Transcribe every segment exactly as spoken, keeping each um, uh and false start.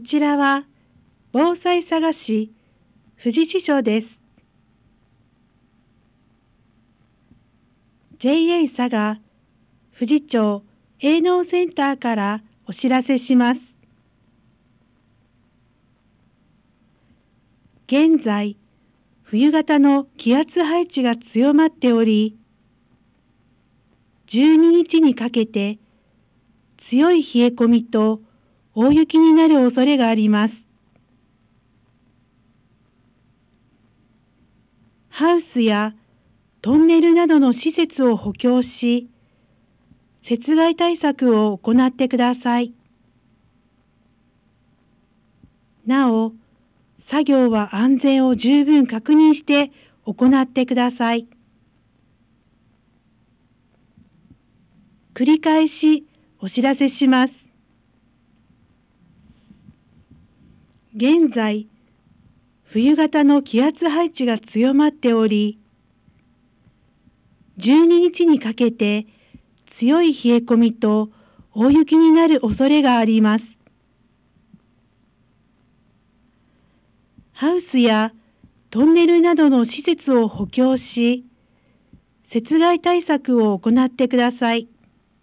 ちらは防災佐賀市富士支所です。ジェイエー 佐賀富士町営農センターからお知らせします。現在、冬型の気圧配置が強まっており、じゅうににちにかけて強い冷え込みと大雪になる恐れがあります。ハウスやトンネルなどの施設を補強し、雪害対策を行ってください。なお、作業は安全を十分確認して行ってください。繰り返しお知らせします。現在、冬型の気圧配置が強まっており、じゅうににちにかけて強い冷え込みと大雪になる恐れがあります。ハウスやトンネルなどの施設を補強し、雪害対策を行ってください。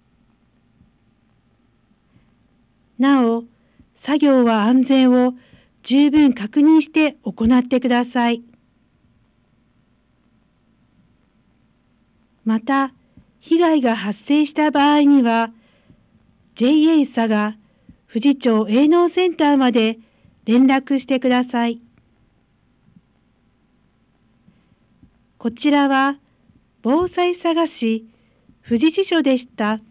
なお、作業は安全を十分確認して行ってください。また、被害が発生した場合には、ジェイエー 佐賀富士町営農センターまで連絡してください。こちらは防災佐賀市富士支所でした。